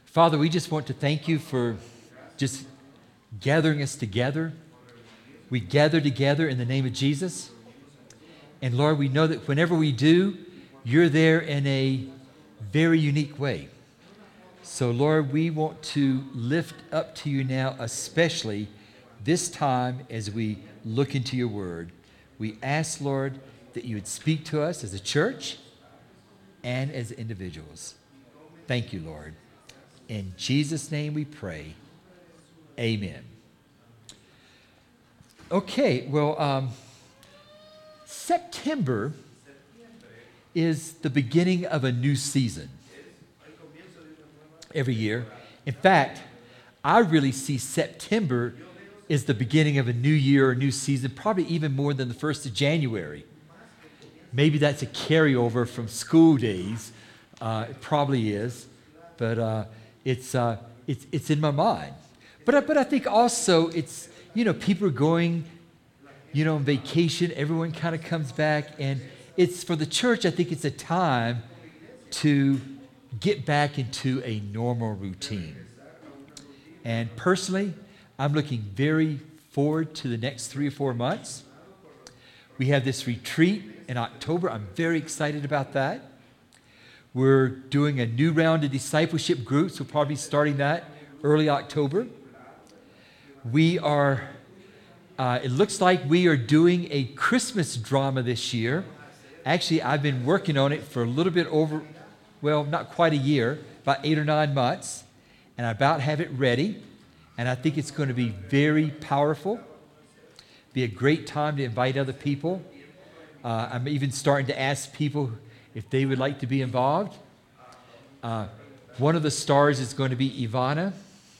Father, we just want to thank you for just gathering us together. We gather together in the name of Jesus. And Lord, we know that whenever we do, you're there in a very unique way. So Lord, we want to lift up to you now, especially this time as we look into your word. We ask, Lord, that you would speak to us as a church and as individuals. Thank you, Lord. In Jesus' name we pray. Amen. Okay, well, September is the beginning of a new season every year. In fact, I really see September as the beginning of a new year or new season, probably even more than the 1st of January. Maybe that's a carryover from school days. It probably is, but it's in my mind. But I think also it's, people are going, on vacation. Everyone kind of comes back, and it's for the church. I think it's a time to get back into a normal routine. And personally, I'm looking very forward to the next 3 or 4 months. We have this retreat in October. I'm very excited about that. We're doing a new round of discipleship groups. We'll probably be starting that early October. We are, it looks like we are doing a Christmas drama this year. Actually, I've been working on it for a little bit over, well, not quite a year, about 8 or 9 months, and I about have it ready. And I think it's going to be very powerful. Be a great time to invite other people. I'm even starting to ask people if they would like to be involved. One of the stars is going to be Ivana.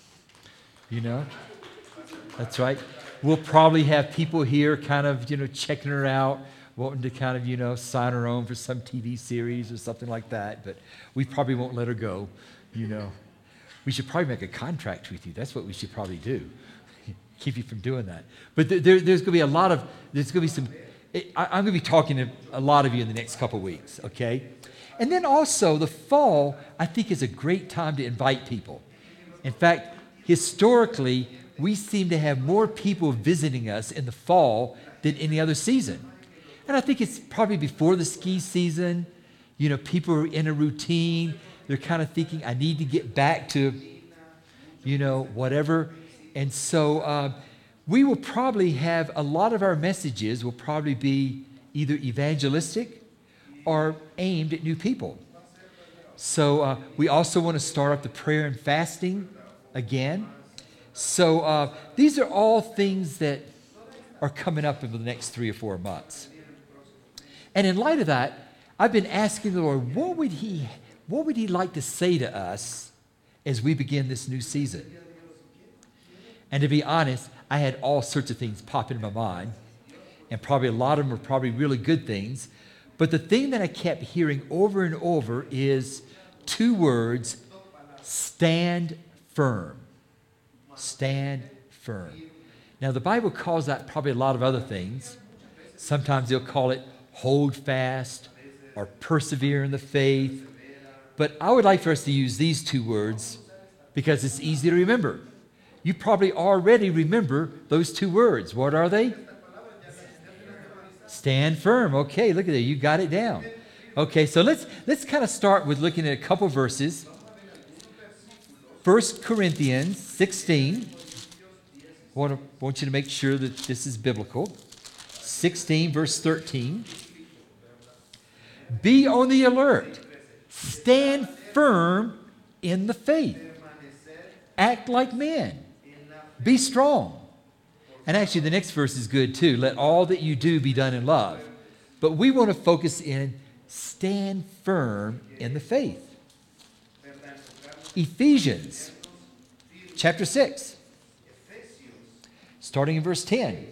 That's right. We'll probably have people here kind of, checking her out, wanting to kind of, sign her on for some TV series or something like that. But we probably won't let her go, We should probably make a contract with you. That's what we should probably do. Keep you from doing that. But there's going to be I'm going to be talking to a lot of you in the next couple of weeks, okay? And then also the fall, I think, is a great time to invite people. In fact, historically, we seem to have more people visiting us in the fall than any other season. And I think it's probably before the ski season. People are in a routine. They're kind of thinking, I need to get back to, whatever. And so we will probably have a lot of our messages will probably be either evangelistic or aimed at new people. So we also want to start up the prayer and fasting again. So these are all things that are coming up in the next 3 or 4 months. And in light of that, I've been asking the Lord, what would He like to say to us as we begin this new season? And to be honest, I had all sorts of things pop into my mind, and probably a lot of them are probably really good things. But the thing that I kept hearing over and over is 2 words: stand firm. Stand firm. Now, the Bible calls that probably a lot of other things. Sometimes they'll call it hold fast or persevere in the faith. But I would like for us to use these 2 words because it's easy to remember. You probably already remember those 2 words. What are they? Stand firm. Okay, look at that. You got it down. Okay, so let's kind of start with looking at a couple verses. 1 Corinthians 16. I want you to make sure that this is biblical. 16, verse 13. Be on the alert. Stand firm in the faith. Act like men. Be strong. And actually, the next verse is good too. Let all that you do be done in love. But we want to focus in stand firm in the faith. Ephesians chapter 6, starting in verse 10.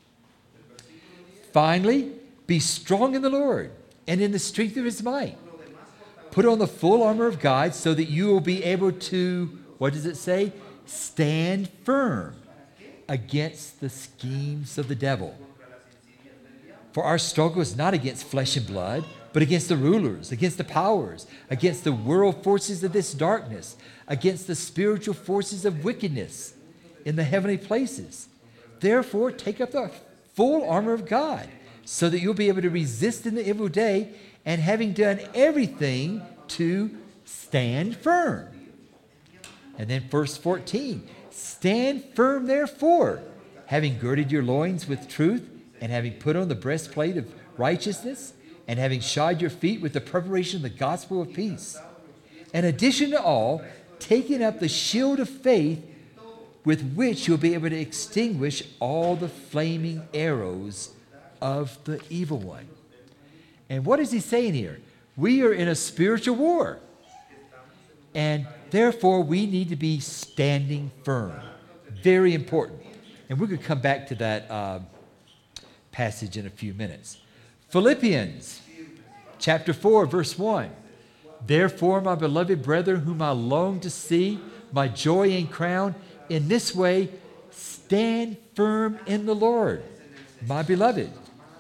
Finally, be strong in the Lord and in the strength of His might. Put on the full armor of God so that you will be able to, what does it say? Stand firm against the schemes of the devil. For our struggle is not against flesh and blood, but against the rulers, against the powers, against the world forces of this darkness, against the spiritual forces of wickedness in the heavenly places. Therefore, take up the full armor of God, so that you'll be able to resist in the evil day, and having done everything, to stand firm. And then verse 14, stand firm therefore, having girded your loins with truth, and having put on the breastplate of righteousness, and having shod your feet with the preparation of the gospel of peace. In addition to all, taking up the shield of faith, with which you'll be able to extinguish all the flaming arrows of the evil one. And what is he saying here? We are in a spiritual war, and therefore we need to be standing firm. Very important. And we're going to come back to that passage in a few minutes. Philippians chapter 4, verse 1. Therefore, my beloved brethren, whom I long to see, my joy and crown, in this way, stand firm in the Lord, my beloved.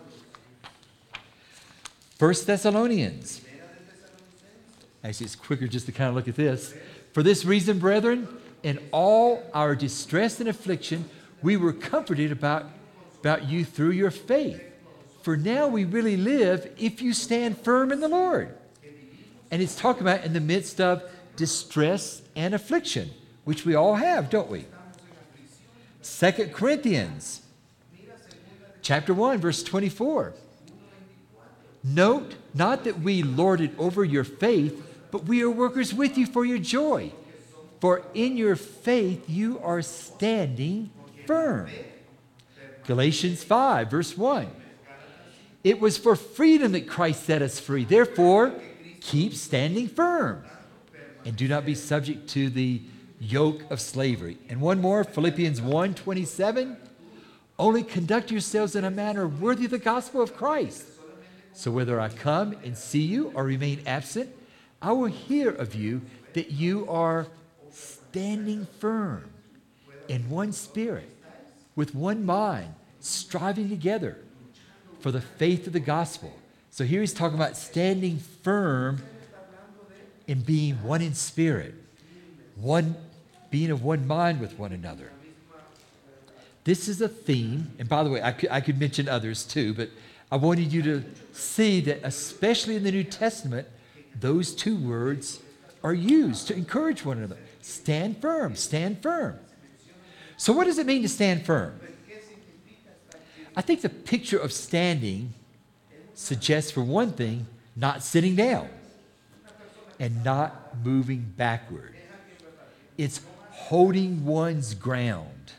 1 Thessalonians. Actually, it's quicker just to kind of look at this. For this reason, brethren, in all our distress and affliction, we were comforted about you through your faith. For now we really live if you stand firm in the Lord. And it's talking about in the midst of distress and affliction, which we all have, don't we? 2 Corinthians chapter 1, verse 24. Note not that we lord it over your faith, but we are workers with you for your joy. For in your faith you are standing firm. Galatians 5, verse 1. It was for freedom that Christ set us free. Therefore, keep standing firm, and do not be subject to the yoke of slavery. And one more, Philippians 1:27. Only conduct yourselves in a manner worthy of the gospel of Christ. So whether I come and see you or remain absent, I will hear of you that you are standing firm in one spirit, with one mind, striving together for the faith of the gospel. So here he's talking about standing firm in being one in spirit, one being of one mind with one another. This is a theme, and by the way, I could mention others too, but I wanted you to see that especially in the New Testament, those two words are used to encourage one another. Stand firm, stand firm. So what does it mean to stand firm? I think the picture of standing suggests, for one thing, not sitting down and not moving backward. It's holding one's ground.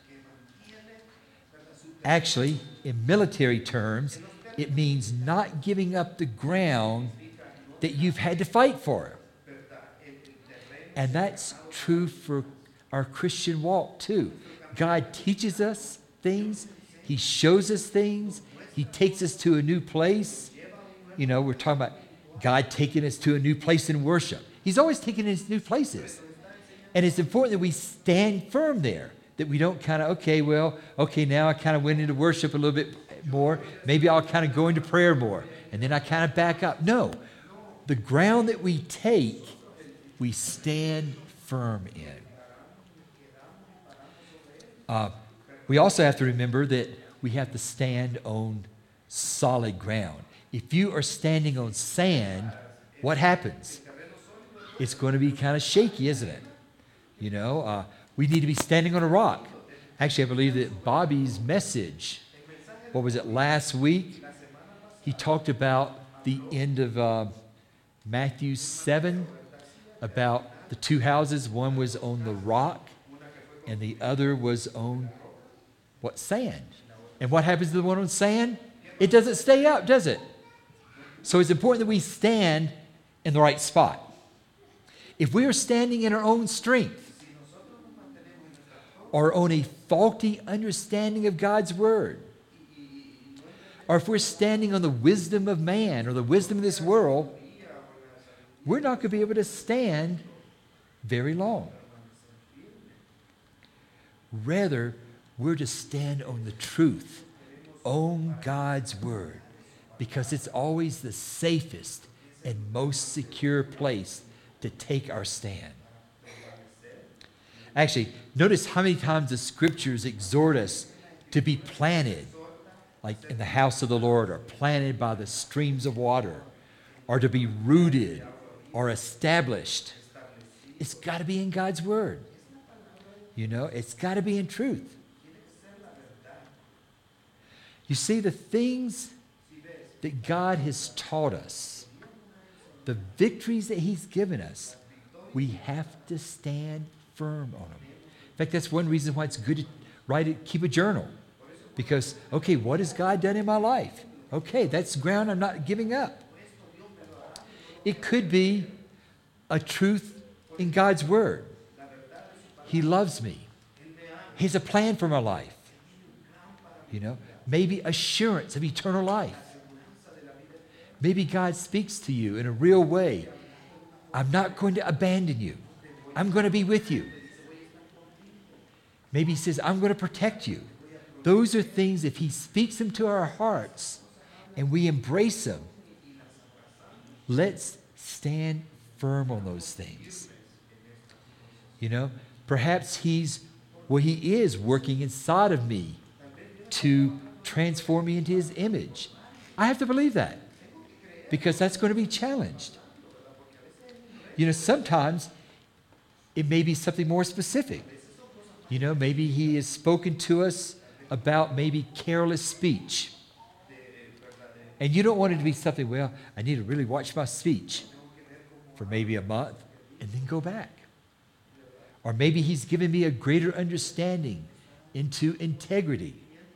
Actually, in military terms, it means not giving up the ground that you've had to fight for. And that's true for our Christian walk too. God teaches us things. He shows us things. He takes us to a new place. You know, we're talking about God taking us to a new place in worship. He's always taking us to new places. And it's important that we stand firm there, that we don't kind of, now I kind of went into worship a little bit more. Maybe I'll kind of go into prayer more. And then I kind of back up. No, the ground that we take, we stand firm in. We also have to remember that we have to stand on solid ground. If you are standing on sand, what happens? It's going to be kind of shaky, isn't it? You know, we need to be standing on a rock. Actually, I believe that Bobby's message, what was it, last week? He talked about the end of Matthew 7, about the two houses. One was on the rock, and the other was on, what, sand. And what happens to the one on sand? It doesn't stay up, does it? So it's important that we stand in the right spot. If we are standing in our own strength, or on a faulty understanding of God's word, or if we're standing on the wisdom of man or the wisdom of this world, we're not going to be able to stand very long. Rather, we're to stand on the truth, on God's word. because it's always the safest and most secure place to take our stand. Actually, notice how many times the scriptures exhort us to be planted, like in the house of the Lord, or planted by the streams of water, or to be rooted or established. It's got to be in God's word. You know, it's got to be in truth. You see, the things that God has taught us, the victories that he's given us, we have to stand firm on them. In fact, that's one reason why it's good to keep a journal. Because, okay, what has God done in my life? Okay, that's ground I'm not giving up. It could be a truth in God's word. He loves me. He has a plan for my life. You know, maybe assurance of eternal life. Maybe God speaks to you in a real way. I'm not going to abandon you. I'm going to be with you. Maybe he says, I'm going to protect you. Those are things, if he speaks them to our hearts and we embrace them, let's stand firm on those things. You know, perhaps he is working inside of me to transform me into his image. I have to believe that because that's going to be challenged. You know, sometimes it may be something more specific. You know, maybe he has spoken to us about maybe careless speech. And you don't want it to be something, well, I need to really watch my speech for maybe a month and then go back. Or maybe he's given me a greater understanding into integrity.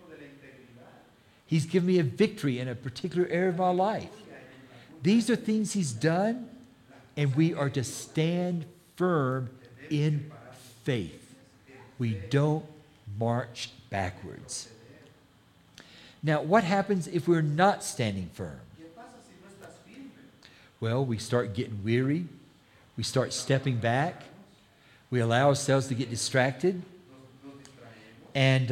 He's given me a victory in a particular area of my life. These are things he's done, and we are to stand firm in faith. We don't march backwards. Now, what happens if we're not standing firm? Well, we start getting weary. We start stepping back. We allow ourselves to get distracted. And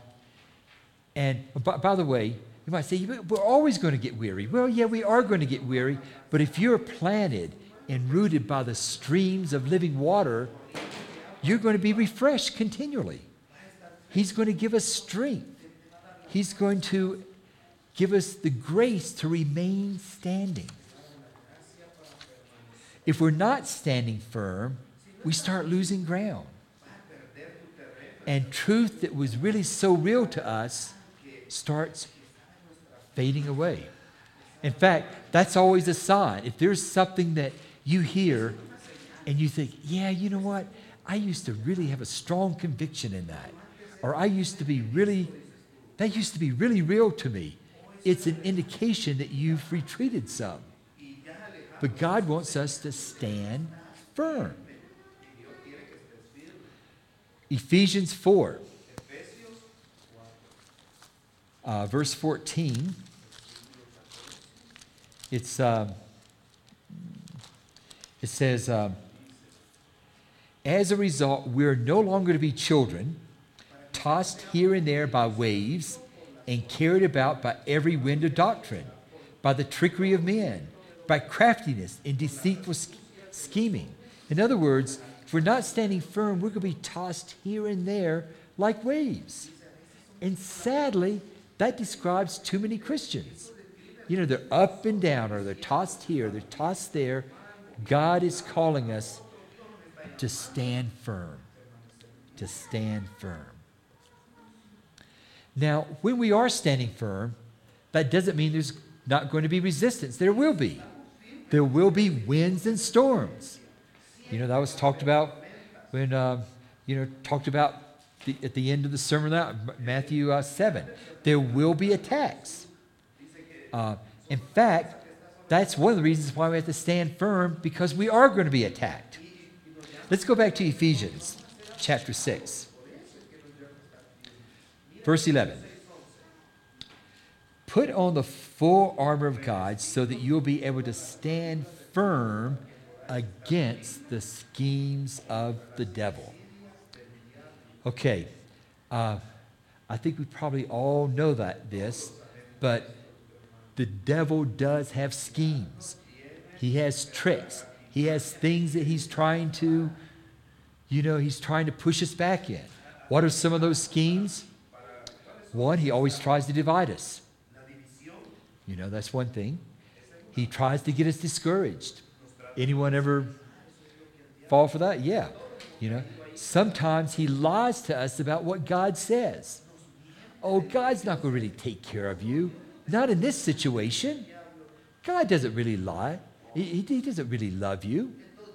by the way, you might say, we're always going to get weary. Well, yeah, we are going to get weary. But if you're planted and rooted by the streams of living water, you're going to be refreshed continually. He's going to give us strength. He's going to give us the grace to remain standing. If we're not standing firm, we start losing ground. And truth that was really so real to us starts fading away. In fact, that's always a sign. If there's something that you hear and you think, yeah, you know what? I used to really have a strong conviction in that. Or that used to be really real to me. It's an indication that you've retreated some. But God wants us to stand firm. Ephesians 4, verse 14. It says, as a result, we're no longer to be children, tossed here and there by waves and carried about by every wind of doctrine, by the trickery of men, by craftiness and deceitful scheming. In other words, if we're not standing firm, we're going to be tossed here and there like waves. And sadly, that describes too many Christians. You know, they're up and down, or they're tossed here, they're tossed there. God is calling us to stand firm. To stand firm. Now, when we are standing firm, that doesn't mean there's not going to be resistance. There will be. There will be winds and storms. You know, that was talked about when, talked about at the end of the Sermon on the Mount, Matthew 7. There will be attacks. In fact, that's one of the reasons why we have to stand firm, because we are going to be attacked. Let's go back to Ephesians chapter 6. Verse 11. Put on the full armor of God so that you'll be able to stand firm against the schemes of the devil. Okay, I think we probably all know this, but the devil does have schemes. He has tricks. He has things that he's trying to, he's trying to push us back in. What are some of those schemes? One, he always tries to divide us. That's one thing. He tries to get us discouraged. Anyone ever fall for that? Yeah. Sometimes he lies to us about what God says. Oh, God's not going to really take care of you. Not in this situation. God doesn't really lie. He doesn't really love you.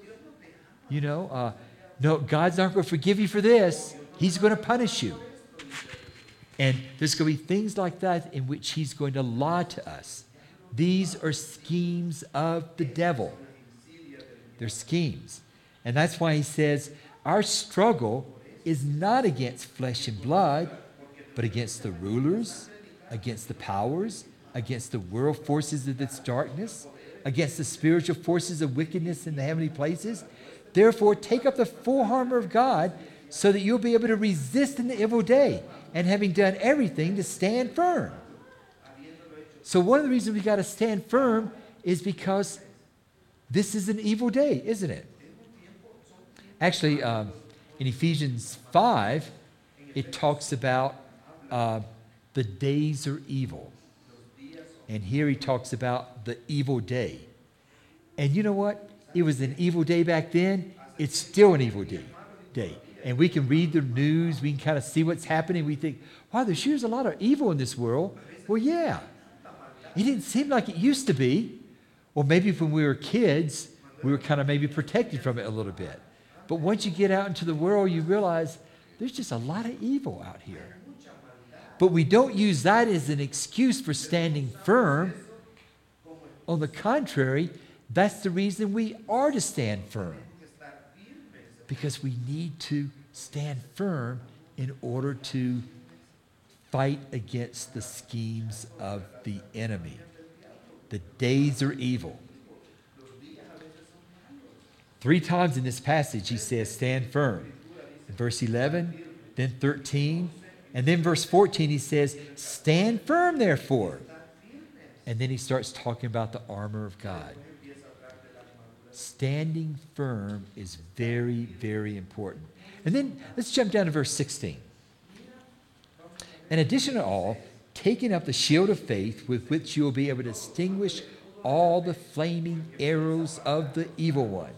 No, God's not going to forgive you for this. He's going to punish you. And there's going to be things like that in which he's going to lie to us. These are schemes of the devil. They're schemes. And that's why he says, our struggle is not against flesh and blood, but against the rulers, against the powers, against the world forces of this darkness, against the spiritual forces of wickedness in the heavenly places. Therefore, take up the full armor of God so that you'll be able to resist in the evil day, and having done everything, to stand firm. So one of the reasons we got to stand firm is because this is an evil day, isn't it? Actually, in Ephesians 5, it talks about the days are evil. And here he talks about the evil day. And you know what? It was an evil day back then. It's still an evil day. And we can read the news. We can kind of see what's happening. We think, wow, there's a lot of evil in this world. Well, yeah. It didn't seem like it used to be. Well, maybe when we were kids, we were kind of maybe protected from it a little bit. But once you get out into the world, you realize there's just a lot of evil out here. But we don't use that as an excuse for standing firm. On the contrary, that's the reason we are to stand firm. Because we need to stand firm in order to fight against the schemes of the enemy. The days are evil. 3 times in this passage he says, stand firm. In verse 11, then 13, and then verse 14 he says, stand firm therefore. And then he starts talking about the armor of God. Standing firm is very, very important. And then let's jump down to verse 16. In addition to all, taking up the shield of faith with which you will be able to extinguish all the flaming arrows of the evil one.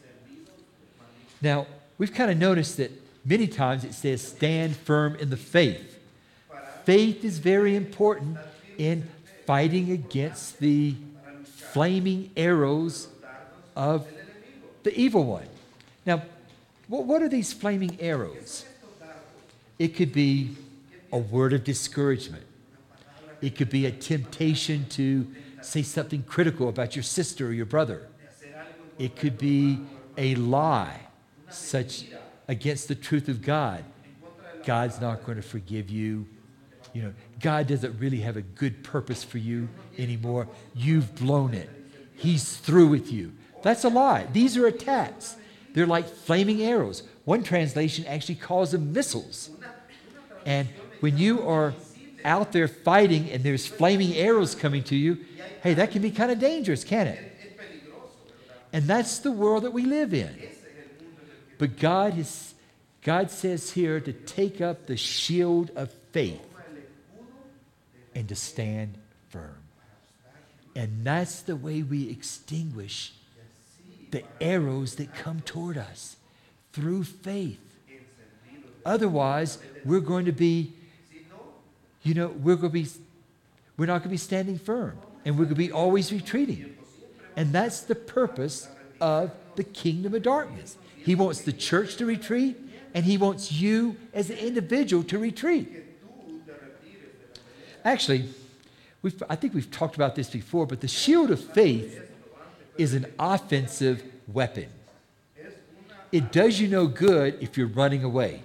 Now, we've kind of noticed that many times it says stand firm in the faith. Faith is very important in fighting against the flaming arrows of the evil one. Now, what are these flaming arrows? It could be a word of discouragement. It could be a temptation to say something critical about your sister or your brother. It could be a lie, such against the truth of God. God's not going to forgive you. God doesn't really have a good purpose for you anymore. You've blown it. He's through with you. That's a lie. These are attacks. They're like flaming arrows. One translation actually calls them missiles. And when you are out there fighting and there's flaming arrows coming to you, hey, that can be kind of dangerous, can't it? And that's the world that we live in. But God says here to take up the shield of faith and to stand firm. And that's the way we extinguish the arrows that come toward us, through faith. Otherwise, we're going to be, we're not going to be standing firm, and we're going to be always retreating. And that's the purpose of the kingdom of darkness. He wants the church to retreat, and he wants you as an individual to retreat. Actually, I think we've talked about this before, but the shield of faith is an offensive weapon. It does you no good if you're running away.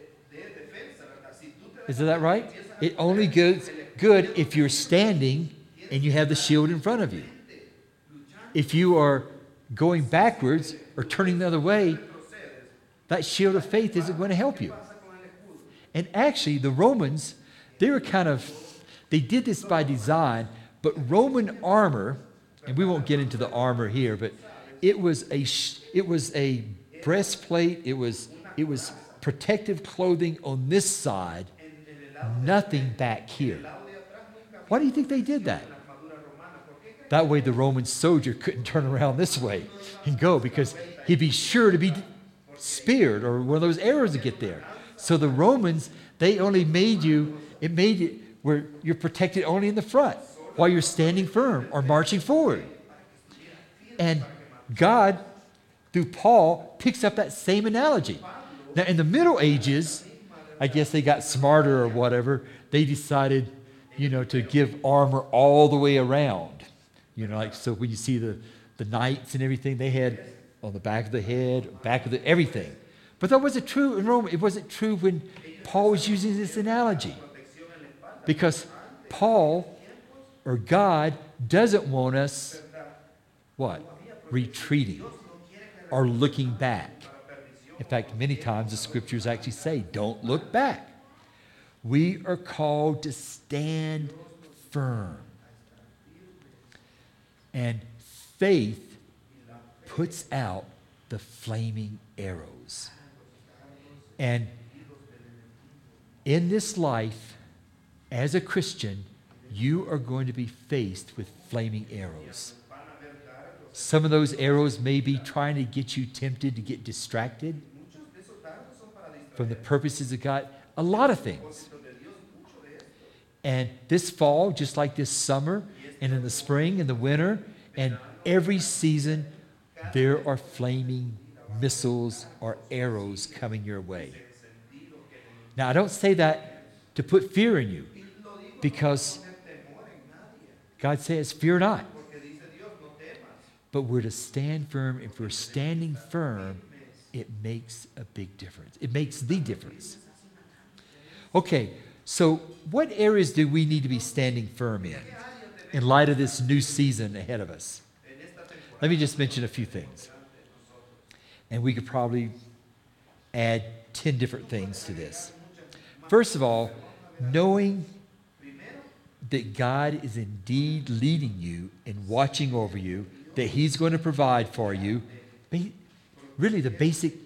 Is that right? It only good if you're standing and you have the shield in front of you. If you are going backwards or turning the other way, that shield of faith isn't going to help you. And actually, the Romans, they did this by design, But Roman armor, and we won't get into the armor here, but it was a breastplate. It was protective clothing on this side, nothing back here. Why do you think they did that? That way the Roman soldier couldn't turn around this way and go, because he'd be sure to be speared or one of those arrows to get there. So the Romans, they only made it where you're protected only in the front while you're standing firm or marching forward. And God, through Paul, picks up that same analogy. Now, in the Middle Ages, I guess they got smarter or whatever. They decided, to give armor all the way around. So when you see the knights and everything, they had on the back of the head, back of the everything. But that wasn't true in Rome. It wasn't true when Paul was using this analogy. Because Paul, or God, doesn't want us, what? Retreating or looking back. In fact, many times the scriptures actually say, don't look back. We are called to stand firm. And faith puts out the flaming arrows. And in this life, as a Christian, you are going to be faced with flaming arrows. Some of those arrows may be trying to get you tempted to get distracted from the purposes of God. A lot of things. And this fall, just like this summer, and in the spring and the winter, and every season, there are flaming missiles or arrows coming your way. Now, I don't say that to put fear in you, because God says, fear not. But we're to stand firm. If we're standing firm, it makes a big difference. It makes the difference. Okay, so what areas do we need to be standing firm in light of this new season ahead of us? Let me just mention a few things. And we could probably add 10 different things to this. First of all, knowing that God is indeed leading you and watching over you, that He's going to provide for you, really the basic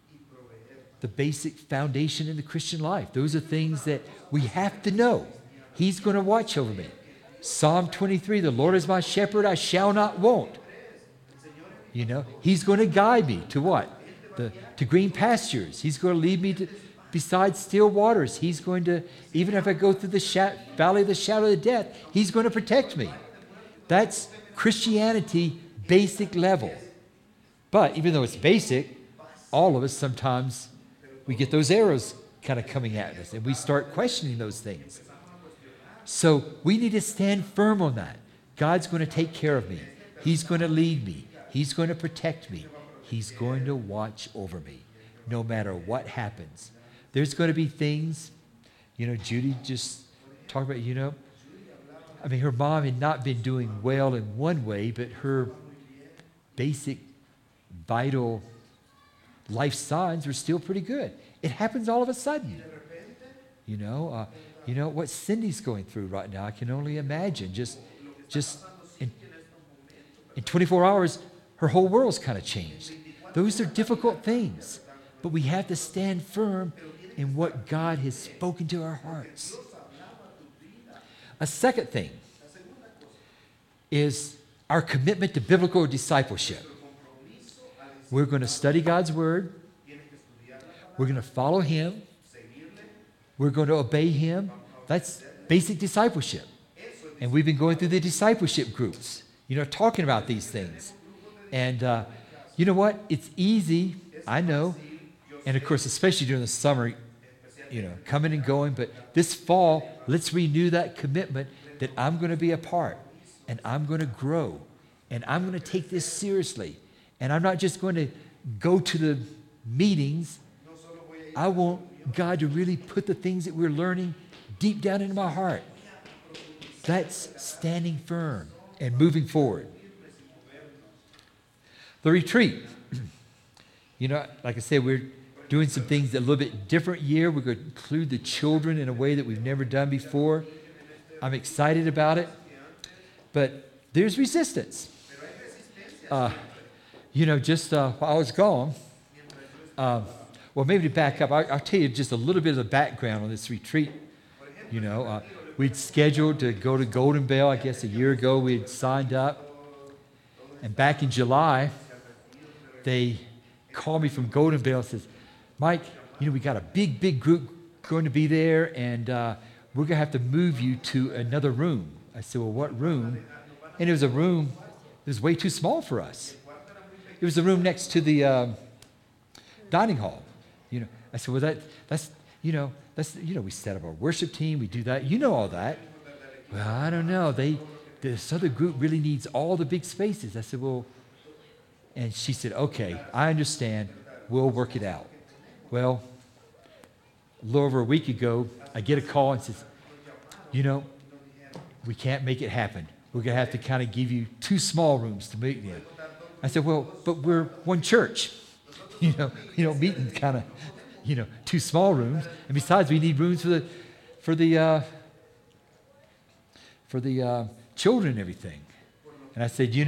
foundation in the Christian life. Those are things that we have to know. He's going to watch over me. Psalm 23, the Lord is my shepherd, I shall not want. He's going to guide me to what? To green pastures. He's going to lead me beside still waters. He's going to, even if I go through the valley of the shadow of death, He's going to protect me. That's Christianity, basic level. But even though it's basic, all of us sometimes, we get those arrows kind of coming at us, and we start questioning those things. So we need to stand firm on that. God's going to take care of me. He's going to lead me. He's going to protect me. He's going to watch over me, no matter what happens. There's going to be things, Judy just talked about, her mom had not been doing well in one way, but her basic, vital life signs are still pretty good. It happens all of a sudden. What Cindy's going through right now, I can only imagine. Just in 24 hours, her whole world's kind of changed. Those are difficult things, but we have to stand firm in what God has spoken to our hearts. A second thing is our commitment to biblical discipleship. We're going to study God's Word. We're going to follow Him. We're going to obey Him. That's basic discipleship. And we've been going through the discipleship groups, talking about these things. And you know what? It's easy, I know. And of course, especially during the summer, coming and going. But this fall, let's renew that commitment that I'm going to be a part. And I'm going to grow. And I'm going to take this seriously. And I'm not just going to go to the meetings. I want God to really put the things that we're learning deep down into my heart. That's standing firm and moving forward. The retreat. Like I said, we're doing some things a little bit different year. We're going to include the children in a way that we've never done before. I'm excited about it. But there's resistance. Just while I was gone, well, maybe to back up, I'll tell you just a little bit of the background on this retreat. We'd scheduled to go to Golden Bell, I guess a year ago. We had signed up. And back in July, they called me from Golden Bell and says, Mike, we got a big group going to be there, and we're going to have to move you to another room. I said, well, what room? And it was a room that was way too small for us. It was the room next to the dining hall. I said, well, that's we set up our worship team, we do that. You know all that. Well, I don't know. This other group really needs all the big spaces. I said, well, and she said, okay, I understand. We'll work it out. Well, a little over a week ago, I get a call and says, we can't make it happen. We're going to have to kind of give you 2 small rooms to meet in. I said, well, but we're one church. You don't meet in kind of, 2 small rooms. And besides, we need rooms for the children and everything. And I said,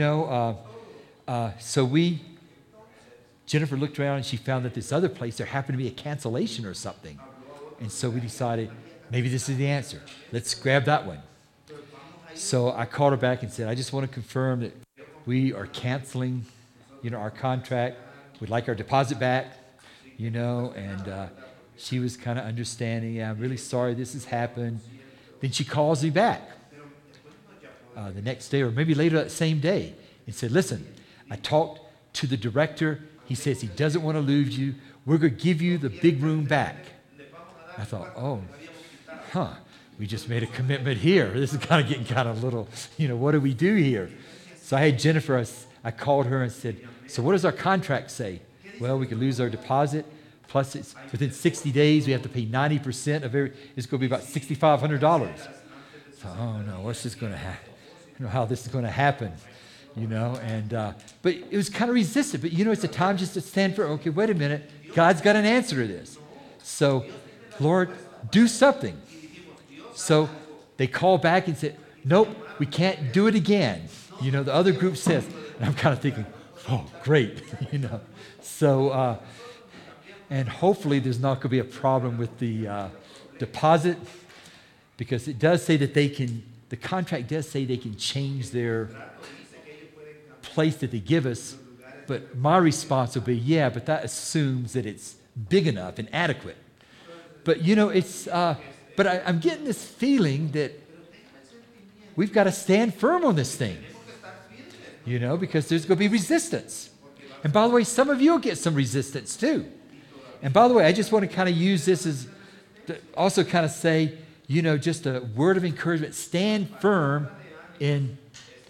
Jennifer looked around and she found that this other place, there happened to be a cancellation or something. And so we decided, maybe this is the answer. Let's grab that one. So I called her back and said, I just want to confirm that we are canceling, our contract. We'd like our deposit back, and she was kind of understanding. Yeah, I'm really sorry this has happened. Then she calls me back the next day or maybe later that same day and said, listen, I talked to the director. He says he doesn't want to lose you. We're going to give you the big room back. I thought, we just made a commitment here. This is kind of getting kind of a little, what do we do here? So I had Jennifer, I called her and said, so what does our contract say? Well, we could lose our deposit, plus it's within 60 days, we have to pay 90% of it's going to be about $6,500. So, oh no, what's this going to happen? I don't know how this is going to happen, but it was kind of resistant. But it's a time just to stand for, okay, wait a minute, God's got an answer to this. So, Lord, do something. So they called back and said, nope, we can't do it again. The other group says, and I'm kind of thinking, oh, great, So, and hopefully there's not going to be a problem with the deposit, because it does say that the contract does say they can change their place that they give us, but my response will be, yeah, but that assumes that it's big enough and adequate. But, but I'm getting this feeling that we've got to stand firm on this thing, because there's going to be resistance. And by the way, some of you will get some resistance too. And by the way, I just want to kind of use this as to also kind of say, just a word of encouragement. Stand firm in,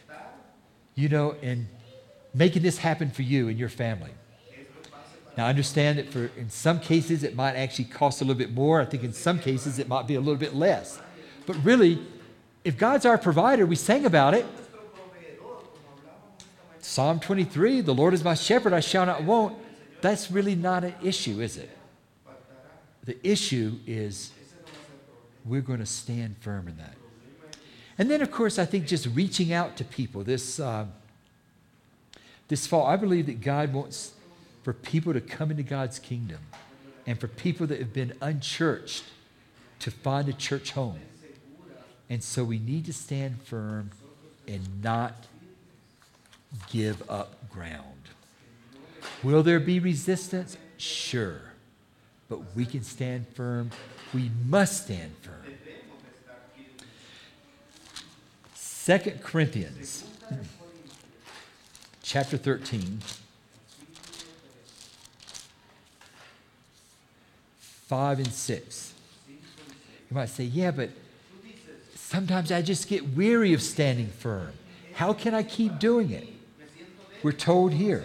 in making this happen for you and your family. Now, I understand that in some cases it might actually cost a little bit more. I think in some cases it might be a little bit less. But really, if God's our provider, we sang about it. Psalm 23, the Lord is my shepherd, I shall not want. That's really not an issue, is it? The issue is we're going to stand firm in that. And then, of course, I think just reaching out to people. This fall, I believe that God wants for people to come into God's kingdom and for people that have been unchurched to find a church home. And so we need to stand firm and not give up ground. Will there be resistance? Sure. But we can stand firm. We must stand firm. 2 Corinthians chapter 13, 5 and 6. You might say, yeah, but sometimes I just get weary of standing firm. How can I keep doing it? We're told here,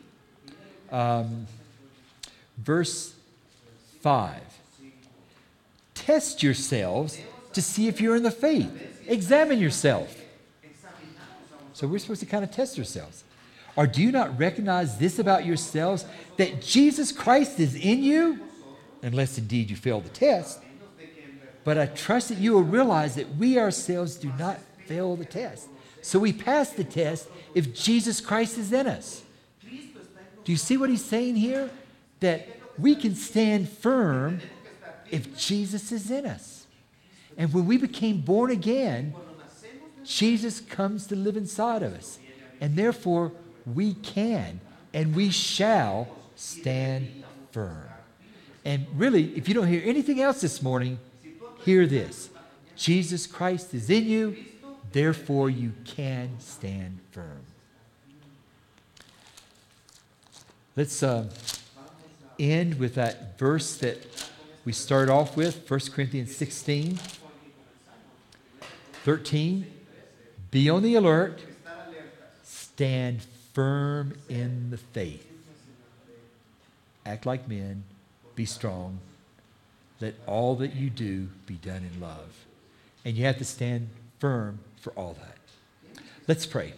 verse 5, test yourselves to see if you're in the faith. Examine yourself. So we're supposed to kind of test ourselves. Or do you not recognize this about yourselves, that Jesus Christ is in you? Unless indeed you fail the test. But I trust that you will realize that we ourselves do not fail the test. So we pass the test if Jesus Christ is in us. Do you see what he's saying here? That we can stand firm if Jesus is in us. And when we became born again, Jesus comes to live inside of us. And therefore, we can and we shall stand firm. And really, if you don't hear anything else this morning, hear this. Jesus Christ is in you, therefore you can stand firm. Let's end with that verse that we started off with, 1 Corinthians 16, 13. Be on the alert, stand firm in the faith. Act like men, be strong. Let all that you do be done in love. And you have to stand firm for all that. Let's pray.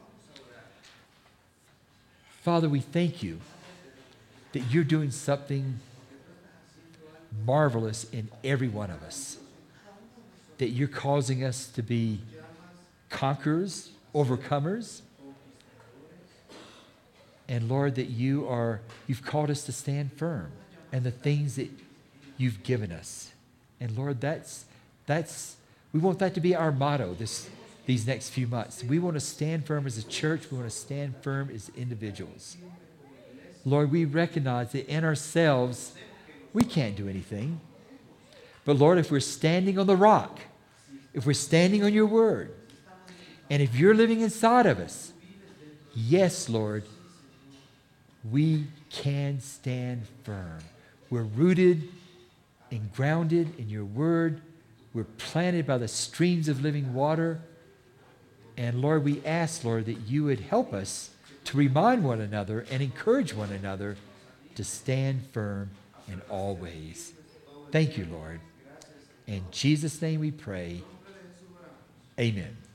Father, we thank you that you're doing something marvelous in every one of us. That you're causing us to be conquerors, overcomers. And Lord, that you've called us to stand firm in the things that you've given us. And Lord, we want that to be our motto these next few months. We want to stand firm as a church. We want to stand firm as individuals. Lord, we recognize that in ourselves, we can't do anything. But Lord, if we're standing on the rock, if we're standing on your word, and if you're living inside of us, yes, Lord, we can stand firm. We're rooted and grounded in your word. We're planted by the streams of living water. And Lord, we ask, Lord, that you would help us to remind one another and encourage one another to stand firm in all ways. Thank you, Lord. In Jesus' name we pray. Amen.